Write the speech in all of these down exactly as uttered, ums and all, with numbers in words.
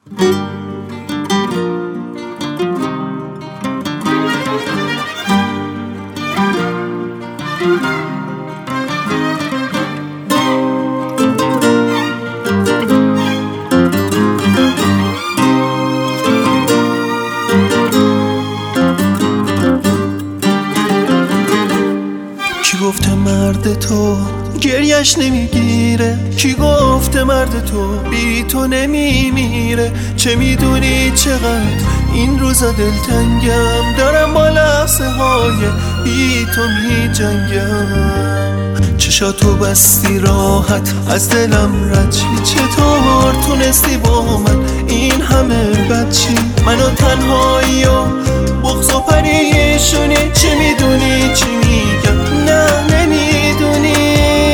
کی گفته مرد تو گریش نمیگیره؟ کی گفته مرد تو بی تو نمیمیره؟ چه میدونی چقدر این روزا دلتنگم، دارم با لحظه های بی تو می جنگم. چشاتو بستی راحت از دلم رد چی؟ چطور تونستی با من این همه بد چی؟ منو تنهایی و بغض و پریشونی، چه میدونی چی میگم؟ نه نمیدونی.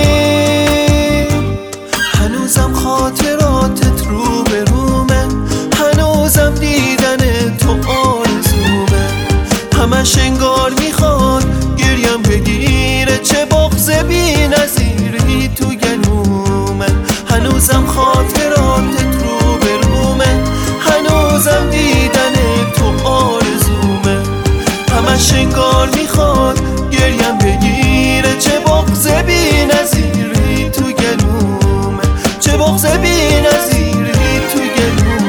هنوزم خاطراتت رو به رومه، هنوزم دیدن تو آرزومه. همش انگار میخواد گریم بگیره، چه بغض بی نظیری تو گلومه. هنوزم خاطراتت رو به رومه، هنوزم دیدن تو آرزومه. همش انگار میخواد گریم بگیره، چه بغض بی نظیری تو گلومه، چه بغض بی نظیری تو گلومه.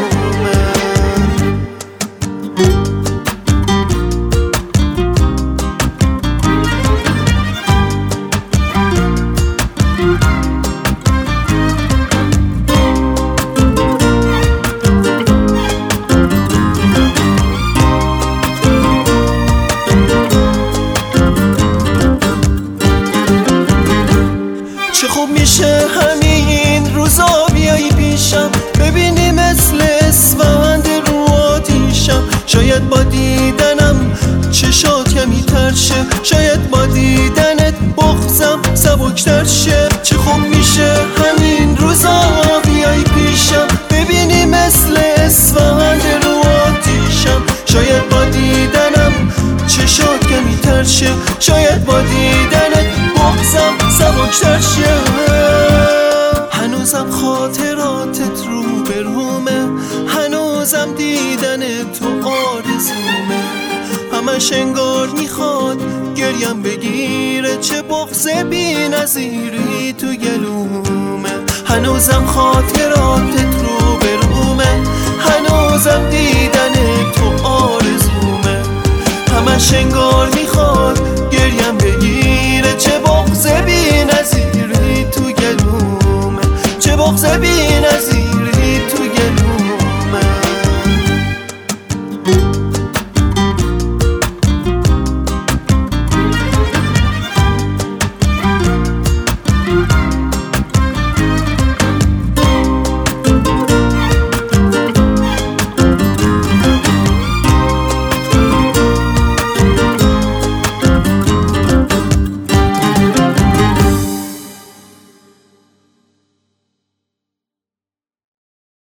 چه خوب میشه همین روزا بیایی پیشم، ببینی مثل اسفند رو آتیشم. شاید با دیدنم چشات کمی تر شه، شاید با دیدنت بغضم سبکتر شه. چه خوب میشه همین روزا بیایی پیشم، ببینی مثل اسفند رو آتیشم. شاید با دیدنم چشات کمی تر شه، شاید با دیدنت بغضم سبکتر شه. هنوزم خاطراتت رو به رومه، هنوزم دیدن تو آرزومه. همش انگار میخواد گریم بگیره، چه بغض بی نظیری تو گلومه. هنوزم خاطراتت